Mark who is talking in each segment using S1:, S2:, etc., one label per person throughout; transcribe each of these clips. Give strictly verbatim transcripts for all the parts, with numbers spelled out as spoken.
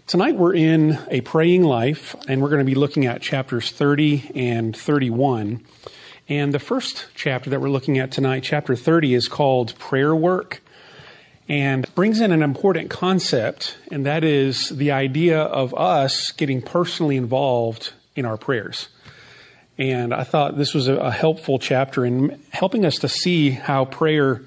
S1: Tonight we're in A Praying Life, and we're going to be looking at chapters thirty and thirty-one. And the first chapter that we're looking at tonight, chapter thirty, is called Prayer Work, and brings in an important concept, and that is the idea of us getting personally involved in our prayers. And I thought this was a helpful chapter in helping us to see how prayer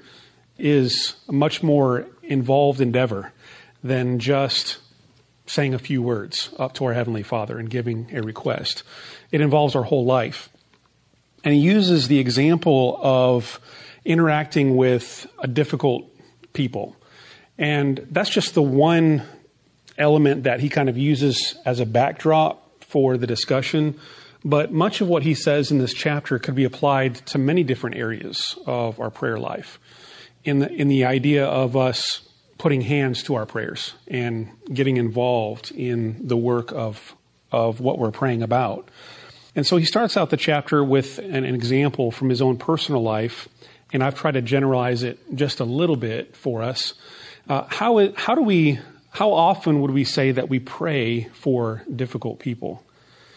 S1: is a much more involved endeavor than just saying a few words up to our Heavenly Father and giving a request. It involves our whole life. And he uses the example of interacting with a difficult people. And that's just the one element that he kind of uses as a backdrop for the discussion. But much of what he says in this chapter could be applied to many different areas of our prayer life. In the, in the idea of us putting hands to our prayers and getting involved in the work of of what we're praying about. And so he starts out the chapter with an, an example from his own personal life, and I've tried to generalize it just a little bit for us. Uh, how it, how do we how often would we say that we pray for difficult people?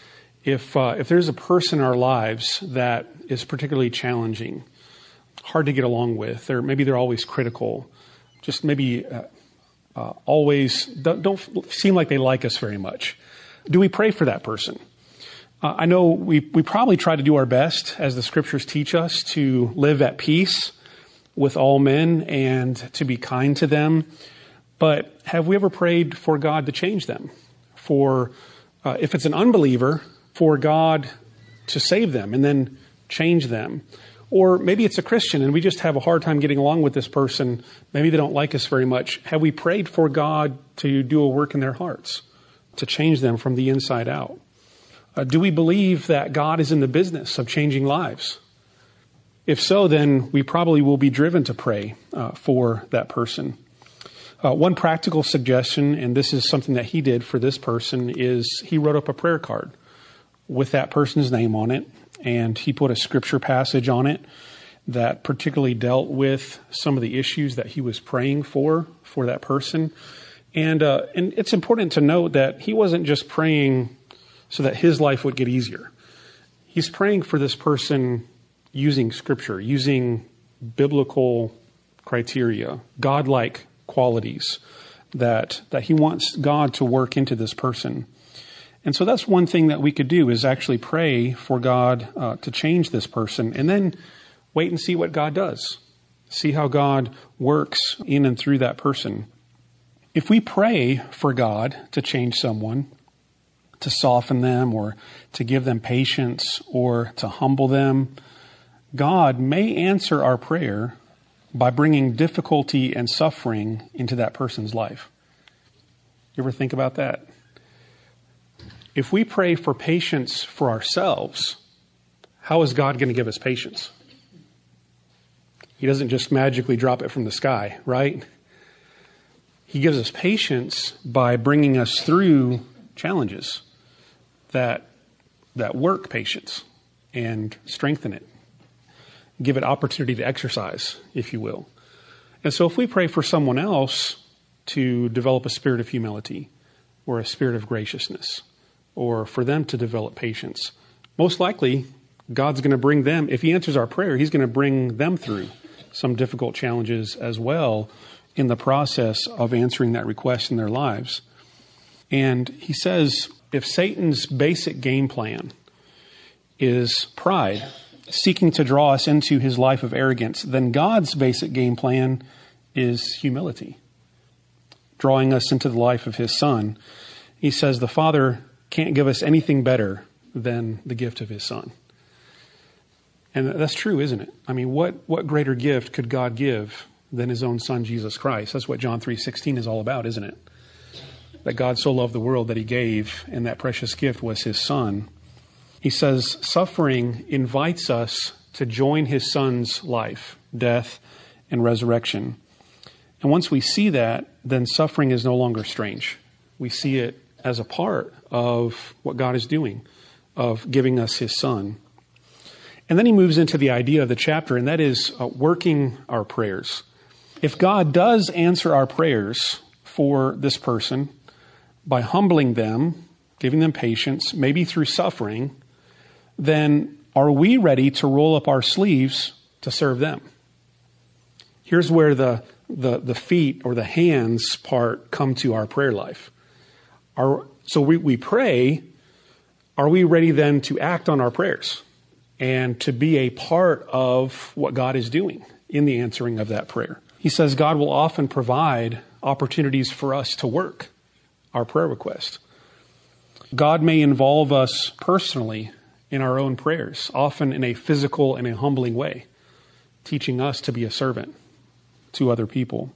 S1: If uh, if there's a person in our lives that is particularly challenging, hard to get along with, or maybe they're always critical, just maybe uh, uh, always don't, don't seem like they like us very much. Do we pray for that person? Uh, I know we, we probably try to do our best, as the scriptures teach us, to live at peace with all men and to be kind to them. But have we ever prayed for God to change them? For, uh, if it's an unbeliever, for God to save them and then change them? Or maybe it's a Christian and we just have a hard time getting along with this person. Maybe they don't like us very much. Have we prayed for God to do a work in their hearts, to change them from the inside out? Uh, do we believe that God is in the business of changing lives? If so, then we probably will be driven to pray uh, for that person. Uh, one practical suggestion, and this is something that he did for this person, is he wrote up a prayer card with that person's name on it. And he put a scripture passage on it that particularly dealt with some of the issues that he was praying for, for that person. And uh, and it's important to note that he wasn't just praying so that his life would get easier. He's praying for this person using scripture, using biblical criteria, godlike qualities that that he wants God to work into this person. And so that's one thing that we could do, is actually pray for God uh, to change this person, and then wait and see what God does. See how God works in and through that person. If we pray for God to change someone, to soften them, or to give them patience, or to humble them, God may answer our prayer by bringing difficulty and suffering into that person's life. You ever think about that? If we pray for patience for ourselves, how is God going to give us patience? He doesn't just magically drop it from the sky, right? He gives us patience by bringing us through challenges that that work patience and strengthen it. Give it opportunity to exercise, if you will. And so if we pray for someone else to develop a spirit of humility or a spirit of graciousness, or for them to develop patience, most likely God's going to bring them, if he answers our prayer, he's going to bring them through some difficult challenges as well in the process of answering that request in their lives. And he says, if Satan's basic game plan is pride, seeking to draw us into his life of arrogance, then God's basic game plan is humility, drawing us into the life of his Son. He says the Father can't give us anything better than the gift of his Son. And that's true, isn't it? I mean, what, what greater gift could God give than his own Son, Jesus Christ? That's what John three sixteen is all about, isn't it? That God so loved the world that he gave, and that precious gift was his Son. He says suffering invites us to join his Son's life, death, and resurrection. And once we see that, then suffering is no longer strange. We see it as a part of what God is doing, of giving us his Son. And then he moves into the idea of the chapter, and that is uh, working our prayers. If God does answer our prayers for this person, by humbling them, giving them patience, maybe through suffering, then are we ready to roll up our sleeves to serve them? Here's where the, the, the feet or the hands part come to our prayer life. Are, so we, we pray, are we ready then to act on our prayers and to be a part of what God is doing in the answering of that prayer? He says God will often provide opportunities for us to work our prayer request. God may involve us personally in our own prayers, often in a physical and a humbling way, teaching us to be a servant to other people.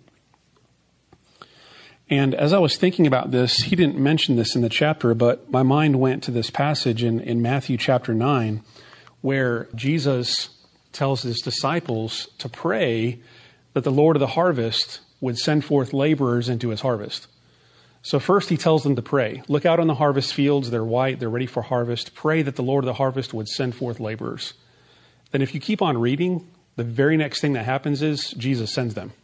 S1: And as I was thinking about this, he didn't mention this in the chapter, but my mind went to this passage in, in Matthew chapter nine, where Jesus tells his disciples to pray that the Lord of the harvest would send forth laborers into his harvest. So first he tells them to pray. Look out on the harvest fields. They're white. They're ready for harvest. Pray that the Lord of the harvest would send forth laborers. Then if you keep on reading, the very next thing that happens is Jesus sends them.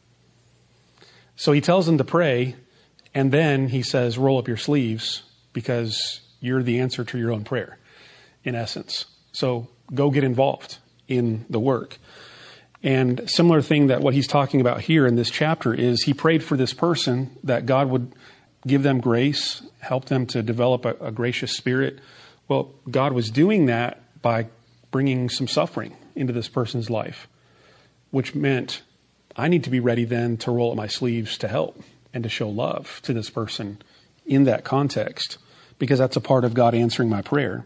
S1: So he tells them to pray, and then he says, roll up your sleeves because you're the answer to your own prayer, in essence. So go get involved in the work. And similar thing that what he's talking about here in this chapter is he prayed for this person that God would give them grace, help them to develop a, a gracious spirit. Well, God was doing that by bringing some suffering into this person's life, which meant I need to be ready then to roll up my sleeves to help and to show love to this person in that context, because that's a part of God answering my prayer.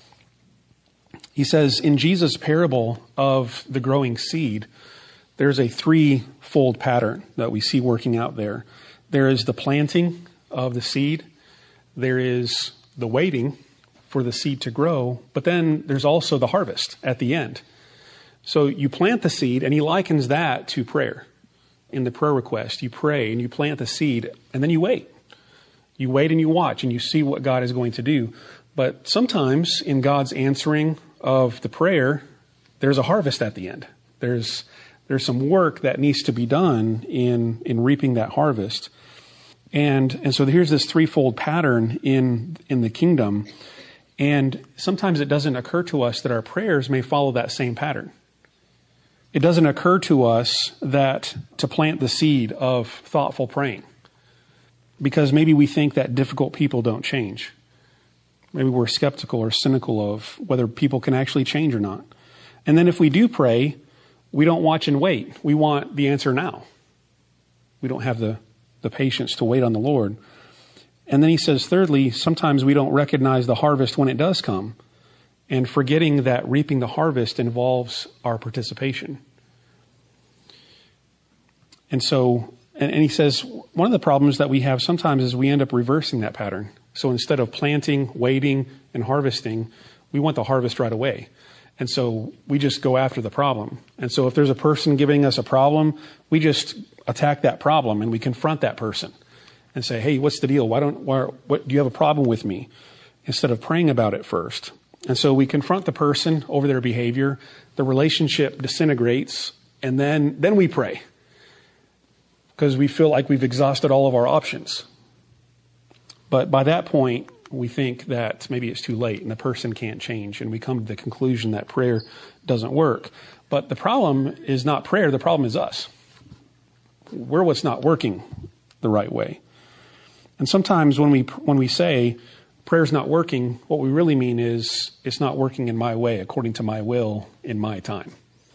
S1: He says in Jesus' parable of the growing seed, there's a threefold pattern that we see working out there. There is the planting of the seed. There is the waiting for the seed to grow, but then there's also the harvest at the end. So you plant the seed, and he likens that to prayer. In the prayer request, you pray and you plant the seed, and then you wait. You wait and you watch, and you see what God is going to do. But sometimes in God's answering of the prayer, there's a harvest at the end. There's there's some work that needs to be done in, in reaping that harvest. And and so here's this threefold pattern in in the kingdom. And sometimes it doesn't occur to us that our prayers may follow that same pattern. It doesn't occur to us that to plant the seed of thoughtful praying, because maybe we think that difficult people don't change. Maybe we're skeptical or cynical of whether people can actually change or not. And then if we do pray, we don't watch and wait. We want the answer now. We don't have the, the patience to wait on the Lord. And then he says, thirdly, sometimes we don't recognize the harvest when it does come, and forgetting that reaping the harvest involves our participation. And so, and, and he says, one of the problems that we have sometimes is we end up reversing that pattern. So instead of planting, waiting, and harvesting, we want the harvest right away. And so we just go after the problem. And so if there's a person giving us a problem, we just attack that problem and we confront that person and say, hey, what's the deal? Why don't, why, what, do you have a problem with me? Instead of praying about it first. And so we confront the person over their behavior, the relationship disintegrates, and then, then we pray because we feel like we've exhausted all of our options. But by that point, we think that maybe it's too late and the person can't change, and we come to the conclusion that prayer doesn't work. But the problem is not prayer, the problem is us. We're what's not working the right way. And sometimes when we when we say prayer's not working, what we really mean is it's not working in my way, according to my will, in my time.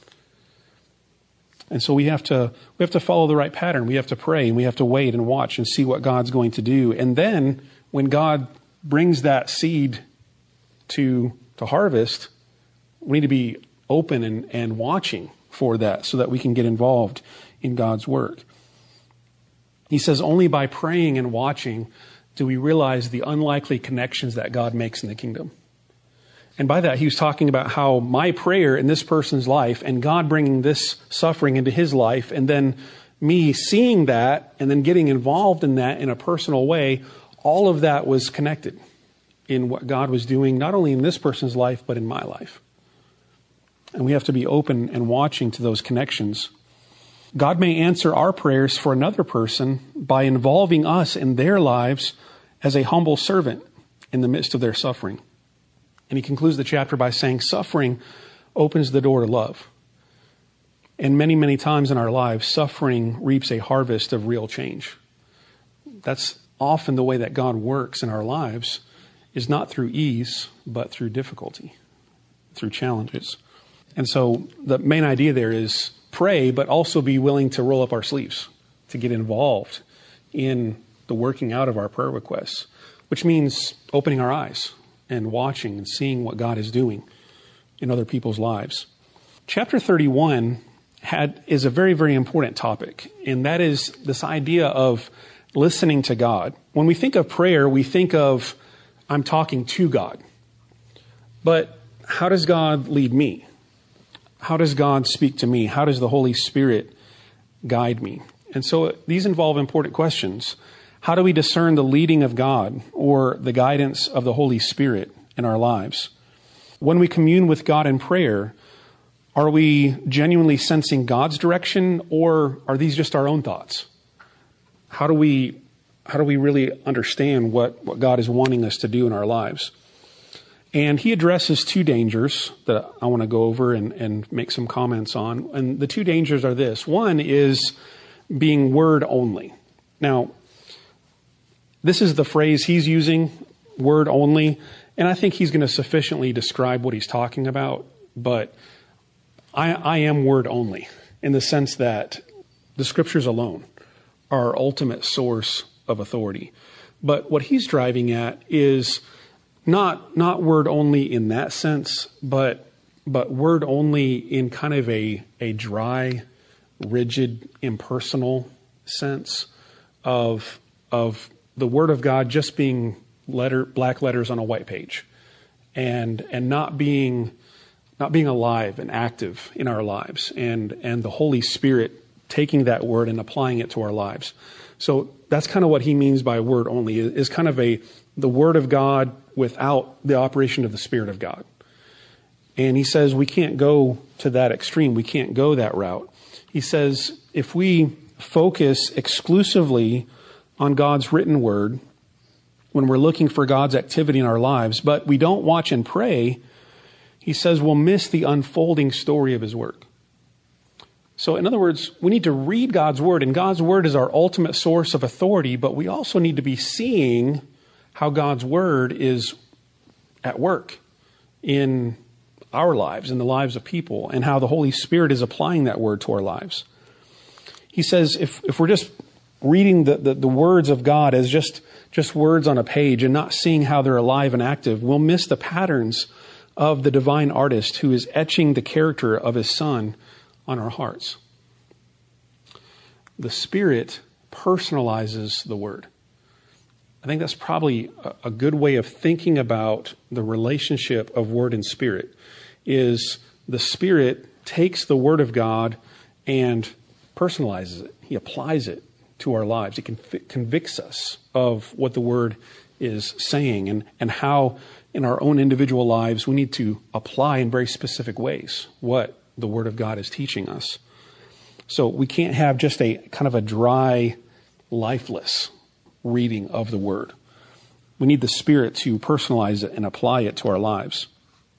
S1: And so we have to we have to follow the right pattern. We have to pray and we have to wait and watch and see what God's going to do. And then when God brings that seed to to harvest, we need to be open and, and watching for that so that we can get involved in God's work. He says only by praying and watching do we realize the unlikely connections that God makes in the kingdom. And by that, he was talking about how my prayer in this person's life and God bringing this suffering into his life, and then me seeing that and then getting involved in that in a personal way, all of that was connected in what God was doing, not only in this person's life, but in my life. And we have to be open and watching to those connections. God may answer our prayers for another person by involving us in their lives as a humble servant in the midst of their suffering. And he concludes the chapter by saying suffering opens the door to love. And many, many times in our lives, suffering reaps a harvest of real change. That's often the way that God works in our lives, is not through ease, but through difficulty, through challenges. And so the main idea there is pray, but also be willing to roll up our sleeves, to get involved in the working out of our prayer requests, which means opening our eyes and watching and seeing what God is doing in other people's lives. Chapter thirty-one had is a very, very important topic, and that is this idea of listening to God. When we think of prayer, we think of, I'm talking to God. But how does God lead me? How does God speak to me? How does the Holy Spirit guide me? And so these involve important questions. How do we discern the leading of God or the guidance of the Holy Spirit in our lives? When we commune with God in prayer, are we genuinely sensing God's direction, or are these just our own thoughts? How do we how do we really understand what, what God is wanting us to do in our lives? And he addresses two dangers that I want to go over and, and make some comments on. And the two dangers are this. One is being word only. Now, this is the phrase he's using, word only, and I think he's going to sufficiently describe what he's talking about, but I, I am word only in the sense that the scriptures alone are our ultimate source of authority. But what he's driving at is not not word only in that sense, but but word only in kind of a, a dry, rigid, impersonal sense of of the Word of God just being letter black letters on a white page, and and not being not being alive and active in our lives, and and the Holy Spirit taking that word and applying it to our lives. So that's kind of what he means by word only, is kind of a the Word of God without the operation of the Spirit of God. And he says we can't go to that extreme. We can't go that route. He says if we focus exclusively on God's written word when we're looking for God's activity in our lives, but we don't watch and pray, he says we'll miss the unfolding story of his work. So in other words, we need to read God's word, and God's word is our ultimate source of authority, but we also need to be seeing how God's word is at work in our lives, in the lives of people, and how the Holy Spirit is applying that word to our lives. He says if, if we're just reading the, the, the words of God as just, just words on a page and not seeing how they're alive and active, we'll miss the patterns of the divine artist who is etching the character of his Son on our hearts. The Spirit personalizes the word. I think that's probably a, a good way of thinking about the relationship of word and spirit, is the Spirit takes the word of God and personalizes it. He applies it to our lives. It conv- convicts us of what the word is saying, and, and how in our own individual lives we need to apply in very specific ways what the Word of God is teaching us. So we can't have just a kind of a dry, lifeless reading of the Word. We need the Spirit to personalize it and apply it to our lives.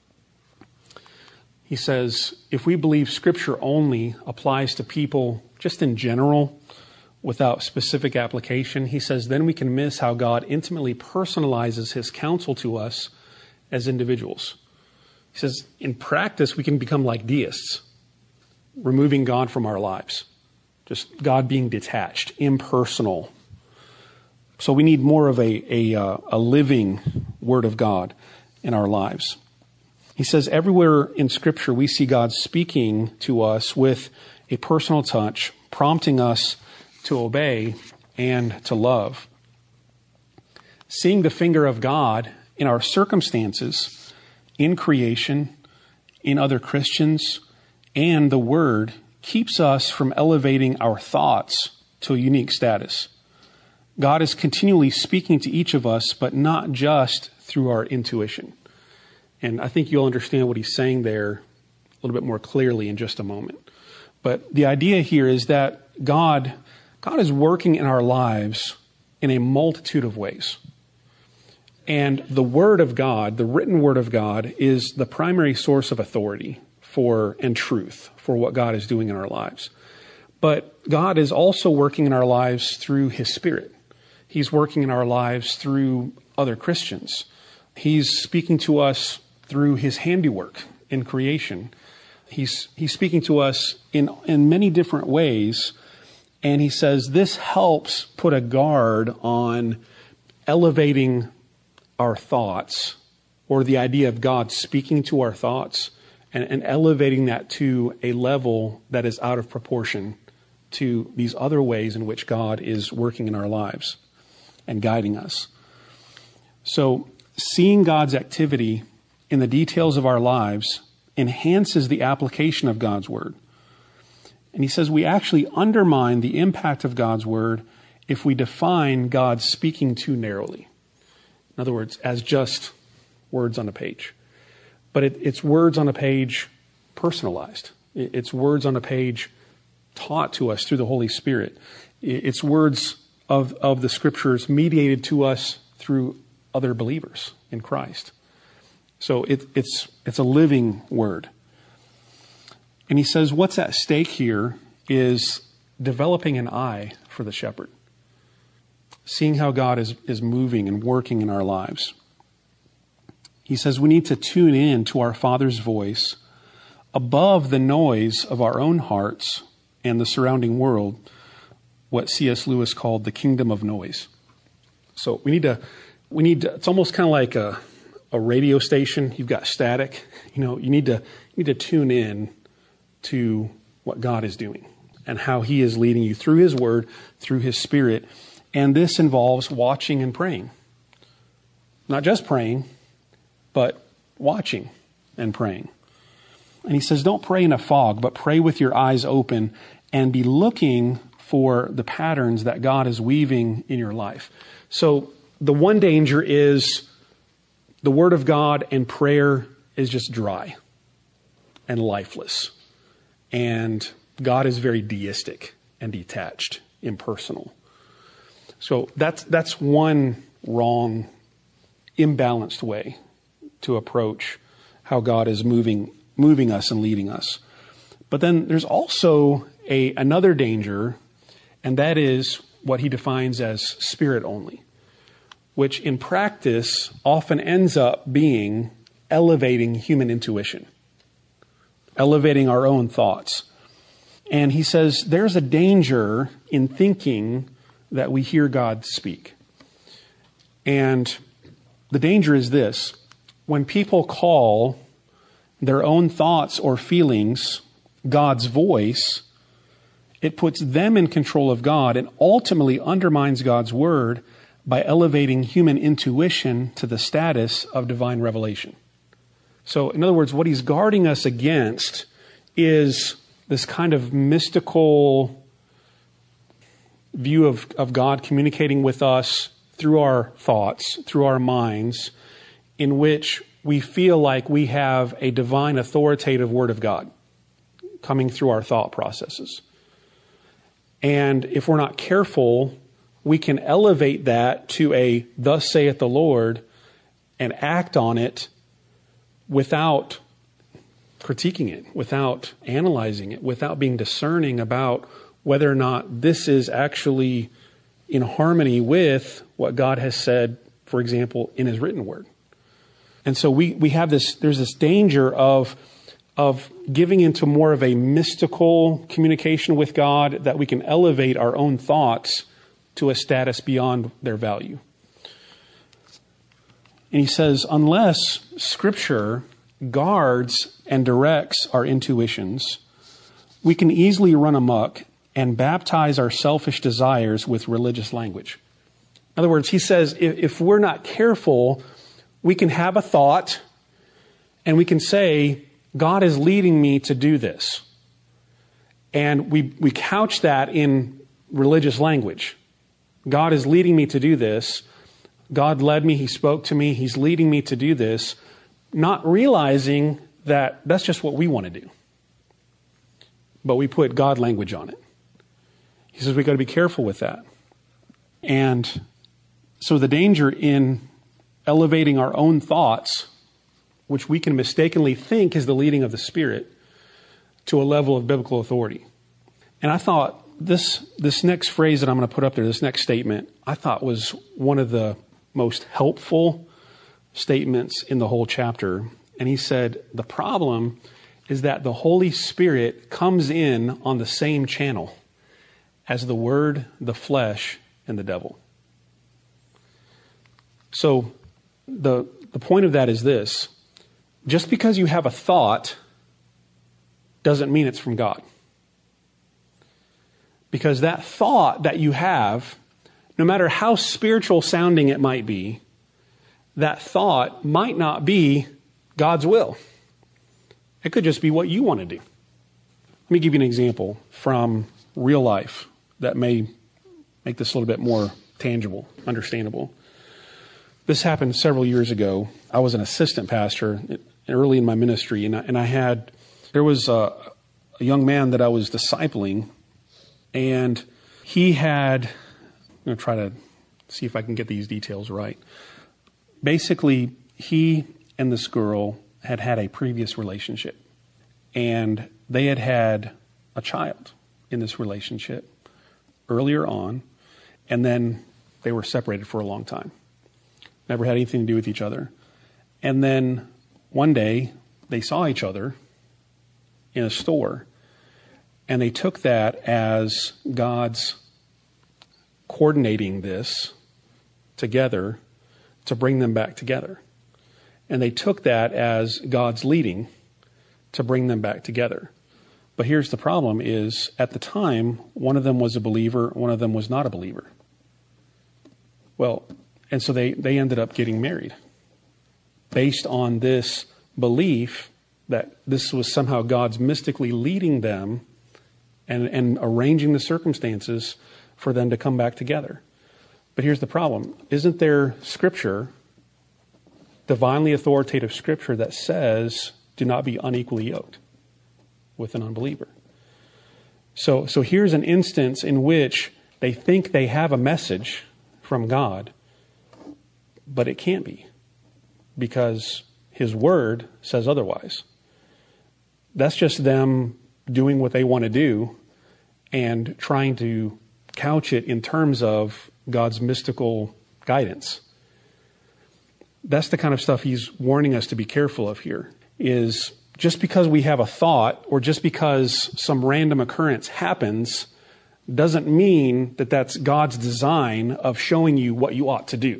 S1: He says, if we believe Scripture only applies to people just in general, without specific application, he says, then we can miss how God intimately personalizes his counsel to us as individuals. He says, in practice, we can become like deists, removing God from our lives. Just God being detached, impersonal. So we need more of a, a, uh, a living Word of God in our lives. He says, everywhere in Scripture, we see God speaking to us with a personal touch, prompting us to obey and to love. Seeing the finger of God in our circumstances, in creation, in other Christians, and the Word keeps us from elevating our thoughts to a unique status. God is continually speaking to each of us, but not just through our intuition. And I think you'll understand what he's saying there a little bit more clearly in just a moment. But the idea here is that God, God is working in our lives in a multitude of ways. And the Word of God, the written Word of God, is the primary source of authority for and truth for what God is doing in our lives. But God is also working in our lives through His Spirit. He's working in our lives through other Christians. He's speaking to us through His handiwork in creation. He's He's speaking to us in, in many different ways. And He says this helps put a guard on elevating our thoughts, or the idea of God speaking to our thoughts and, and elevating that to a level that is out of proportion to these other ways in which God is working in our lives and guiding us. So seeing God's activity in the details of our lives enhances the application of God's Word. And he says we actually undermine the impact of God's Word if we define God speaking too narrowly. In other words, as just words on a page. But it, it's words on a page personalized. It's words on a page taught to us through the Holy Spirit. It's words of, of the Scriptures mediated to us through other believers in Christ. So it, it's it's a living Word. And he says what's at stake here is developing an eye for the shepherd. Seeing how God is, is moving and working in our lives. He says we need to tune in to our Father's voice above the noise of our own hearts and the surrounding world, what C S Lewis called the kingdom of noise. So we need to, we need to, it's almost kind of like a, a radio station. You've got static, you know, you need to, you need to tune in to what God is doing and how He is leading you through His Word, through His Spirit. And this involves watching and praying. Not just praying, but watching and praying. And he says, don't pray in a fog, but pray with your eyes open and be looking for the patterns that God is weaving in your life. So the one danger is the Word of God and prayer is just dry and lifeless. And God is very deistic and detached, impersonal. So that's that's one wrong, imbalanced way to approach how God is moving moving us and leading us. But then there's also a another danger, and that is what he defines as spirit only, which in practice often ends up being elevating human intuition, elevating our own thoughts. And he says there's a danger in thinking that we hear God speak. And the danger is this: when people call their own thoughts or feelings God's voice, it puts them in control of God and ultimately undermines God's word by elevating human intuition to the status of divine revelation. So, in other words, what he's guarding us against is this kind of mystical view of, of God communicating with us through our thoughts, through our minds, in which we feel like we have a divine authoritative word of God coming through our thought processes. And if we're not careful, we can elevate that to a thus saith the Lord and act on it without critiquing it, without analyzing it, without being discerning about whether or not this is actually in harmony with what God has said, for example, in His written word. And so we, we have this, there's this danger of, of giving into more of a mystical communication with God, that we can elevate our own thoughts to a status beyond their value. And he says, unless Scripture guards and directs our intuitions, we can easily run amok and baptize our selfish desires with religious language. In other words, he says, if, if we're not careful, we can have a thought and we can say, God is leading me to do this. And we, we couch that in religious language. God is leading me to do this. God led me. He spoke to me. He's leading me to do this. Not realizing that that's just what we want to do. But we put God language on it. He says we've got to be careful with that. And so the danger in elevating our own thoughts, which we can mistakenly think is the leading of the Spirit, to a level of biblical authority. And I thought this this next phrase that I'm going to put up there, this next statement, I thought was one of the most helpful statements in the whole chapter. And he said, the problem is that the Holy Spirit comes in on the same channel as the Word, the flesh, and the devil. So the the point of that is this. Just because you have a thought doesn't mean it's from God. Because that thought that you have, no matter how spiritual sounding it might be, that thought might not be God's will. It could just be what you want to do. Let me give you an example from real life that may make this a little bit more tangible, understandable. This happened several years ago. I was an assistant pastor early in my ministry, and I, and I had, there was a, a young man that I was discipling, and he had, I'm going to try to see if I can get these details right. Basically, he and this girl had had a previous relationship, and they had had a child in this relationship earlier on, and then they were separated for a long time. Never had anything to do with each other. And then one day they saw each other in a store, and they took that as God's coordinating this together to bring them back together. And they took that as God's leading to bring them back together. But here's the problem is, at the time, one of them was a believer, one of them was not a believer. Well, and so they, they ended up getting married based on this belief that this was somehow God's mystically leading them and, and arranging the circumstances for them to come back together. But here's the problem. Isn't there scripture, divinely authoritative scripture, that says, do not be unequally yoked with an unbeliever? So, so here's an instance in which they think they have a message from God, but it can't be, because His Word says otherwise. That's just them doing what they want to do and trying to couch it in terms of God's mystical guidance. That's the kind of stuff He's warning us to be careful of here, is just because we have a thought or just because some random occurrence happens doesn't mean that that's God's design of showing you what you ought to do.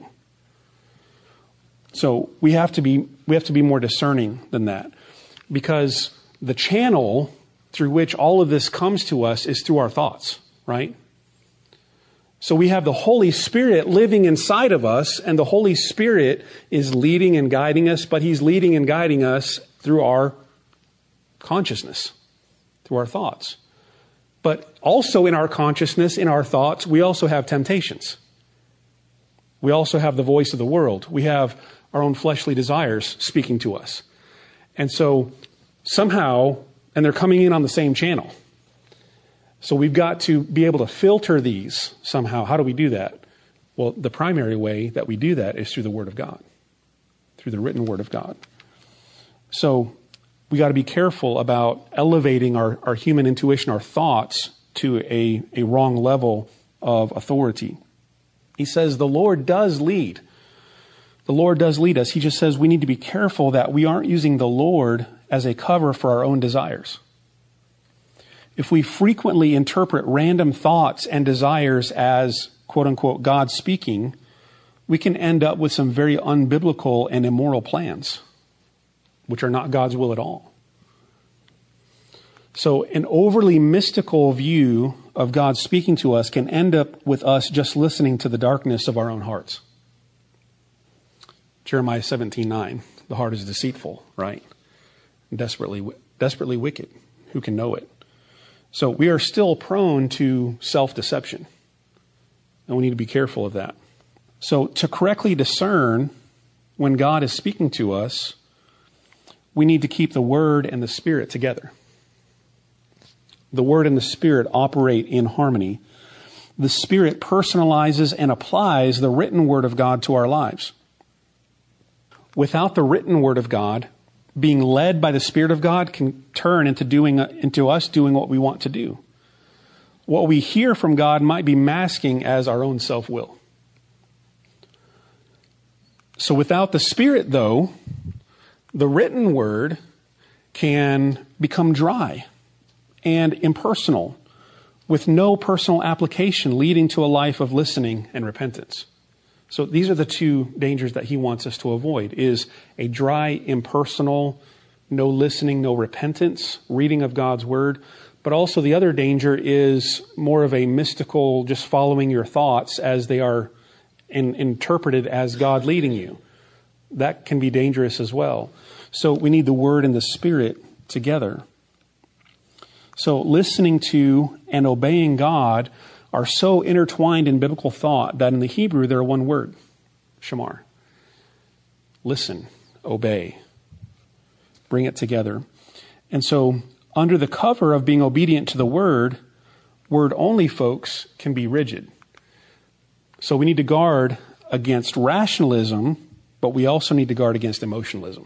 S1: So we have to be we have to be more discerning than that, because the channel through which all of this comes to us is through our thoughts, right? So we have the Holy Spirit living inside of us, and the Holy Spirit is leading and guiding us, but He's leading and guiding us through our consciousness, through our thoughts. But also in our consciousness, in our thoughts, we also have temptations. We also have the voice of the world. We have our own fleshly desires speaking to us. And so somehow, and they're coming in on the same channel. So we've got to be able to filter these somehow. How do we do that? Well, the primary way that we do that is through the Word of God, through the written Word of God. So we got to be careful about elevating our, our human intuition, our thoughts, to a, a wrong level of authority. He says the Lord does lead. The Lord does lead us. He just says we need to be careful that we aren't using the Lord as a cover for our own desires. If we frequently interpret random thoughts and desires as, quote unquote, God speaking, we can end up with some very unbiblical and immoral plans, which are not God's will at all. So an overly mystical view of God speaking to us can end up with us just listening to the darkness of our own hearts. Jeremiah seventeen nine, the heart is deceitful, right? Desperately, desperately wicked. Who can know it? So we are still prone to self-deception, and we need to be careful of that. So to correctly discern when God is speaking to us, we need to keep the Word and the Spirit together. The Word and the Spirit operate in harmony. The Spirit personalizes and applies the written Word of God to our lives. without the written word of God, being led by the Spirit of God can turn into doing into us doing what we want to do. What we hear from God might be masking as our own self-will. So without the Spirit, though, the written word can become dry and impersonal, with no personal application, leading to a life of listening and repentance. So these are the two dangers that he wants us to avoid, is a dry, impersonal, no listening, no repentance, reading of God's word. But also the other danger is more of a mystical, just following your thoughts as they are in, interpreted as God leading you. That can be dangerous as well. So we need the word and the Spirit together. So listening to and obeying God are so intertwined in biblical thought that in the Hebrew they're one word, shamar. Listen, obey, bring it together. And so under the cover of being obedient to the word, word-only folks can be rigid. So we need to guard against rationalism, but we also need to guard against emotionalism.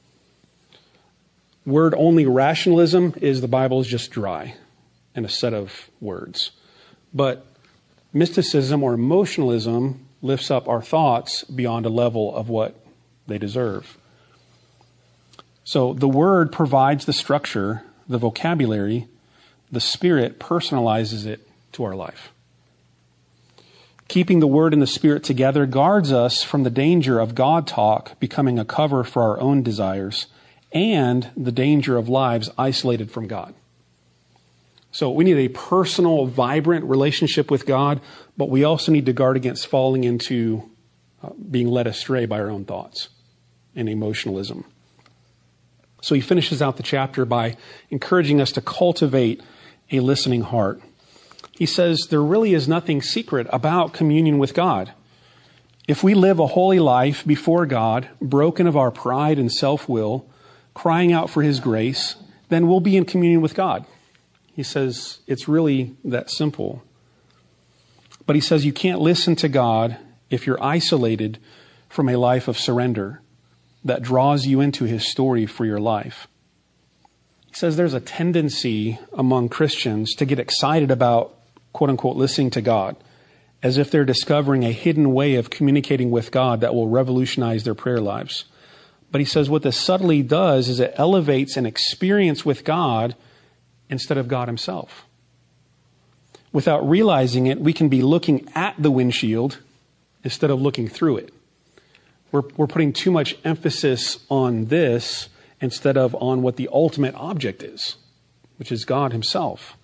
S1: Word-only rationalism is the Bible is just dry and a set of words. But mysticism or emotionalism lifts up our thoughts beyond a level of what they deserve. So the word provides the structure, the vocabulary. The Spirit personalizes it to our life. Keeping the word and the Spirit together guards us from the danger of God talk becoming a cover for our own desires and the danger of lives isolated from God. So we need a personal, vibrant relationship with God, but we also need to guard against falling into uh, being led astray by our own thoughts and emotionalism. So he finishes out the chapter by encouraging us to cultivate a listening heart. He says there really is nothing secret about communion with God. If we live a holy life before God, broken of our pride and self-will, crying out for his grace, then we'll be in communion with God. He says it's really that simple. But he says you can't listen to God if you're isolated from a life of surrender that draws you into his story for your life. He says there's a tendency among Christians to get excited about, quote unquote, listening to God, as if they're discovering a hidden way of communicating with God that will revolutionize their prayer lives. But he says what this subtly does is it elevates an experience with God instead of God himself. Without realizing it, we can be looking at the windshield instead of looking through it. We're, we're putting too much emphasis on this instead of on what the ultimate object is, which is God himself.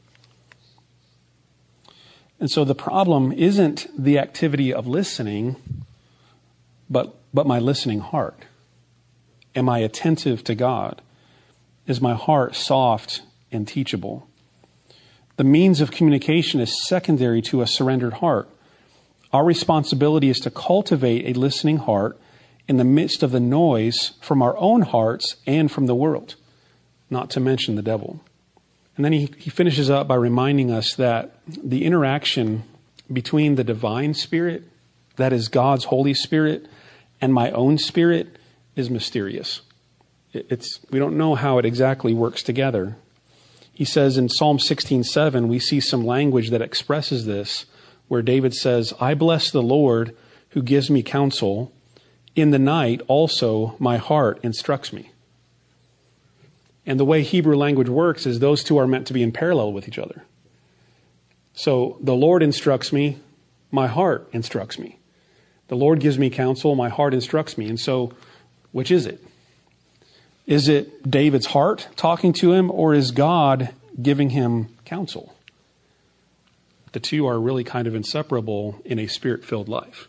S1: And so the problem isn't the activity of listening, but, but my listening heart. Am I attentive to God? Is my heart soft and teachable? The means of communication is secondary to a surrendered heart. Our responsibility is to cultivate a listening heart in the midst of the noise from our own hearts and from the world, not to mention the devil. And then he, he finishes up by reminding us that the interaction between the divine spirit, that is God's Holy Spirit, and my own spirit is mysterious. It, it's we don't know how it exactly works together. He says in Psalm sixteen seven, we see some language that expresses this, where David says, I bless the Lord who gives me counsel. In the night also my heart instructs me. And the way Hebrew language works is those two are meant to be in parallel with each other. So the Lord instructs me, my heart instructs me. The Lord gives me counsel, my heart instructs me. And so, which is it? Is it David's heart talking to him, or is God giving him counsel? The two are really kind of inseparable in a spirit-filled life.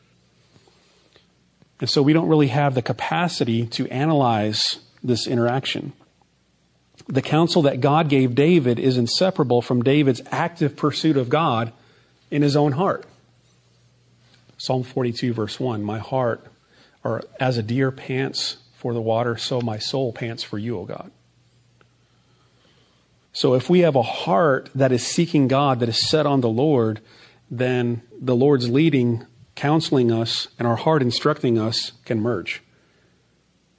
S1: And so we don't really have the capacity to analyze this interaction. The counsel that God gave David is inseparable from David's active pursuit of God in his own heart. Psalm forty-two, verse one, my heart, or as a deer pants for the water, so my soul pants for you, O God. So if we have a heart that is seeking God, that is set on the Lord, then the Lord's leading, counseling us, and our heart instructing us can merge.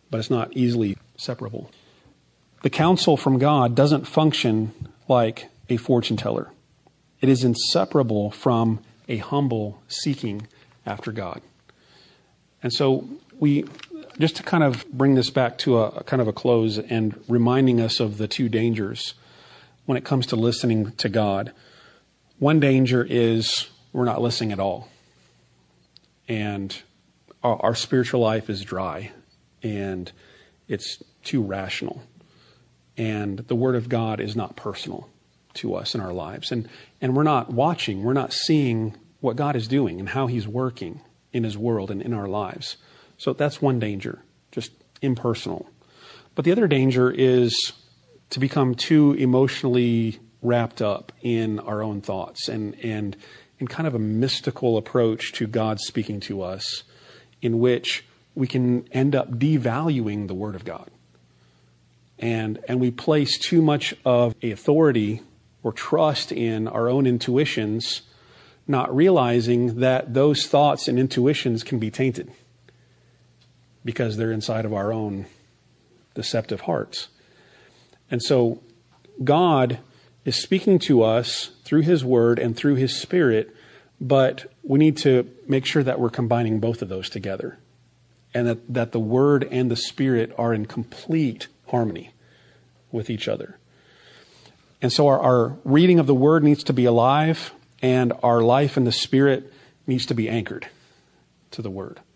S1: but it's not easily separable. The counsel from God doesn't function like a fortune teller. It is inseparable from a humble seeking after God. And so we, just to kind of bring this back to a, a kind of a close and reminding us of the two dangers when it comes to listening to God. One danger is we're not listening at all. And our, our spiritual life is dry and it's too rational. And the Word of God is not personal to us in our lives. And, and we're not watching, we're not seeing what God is doing and how He's working in His world and in our lives. So that's one danger, just impersonal. But the other danger is to become too emotionally wrapped up in our own thoughts and, and in kind of a mystical approach to God speaking to us, in which we can end up devaluing the Word of God. And, and we place too much of a authority or trust in our own intuitions, not realizing that those thoughts and intuitions can be tainted because they're inside of our own deceptive hearts. And so God is speaking to us through His Word and through His Spirit, but we need to make sure that we're combining both of those together, and that, that the Word and the Spirit are in complete harmony with each other. And so our, our reading of the Word needs to be alive, and our life in the Spirit needs to be anchored to the Word.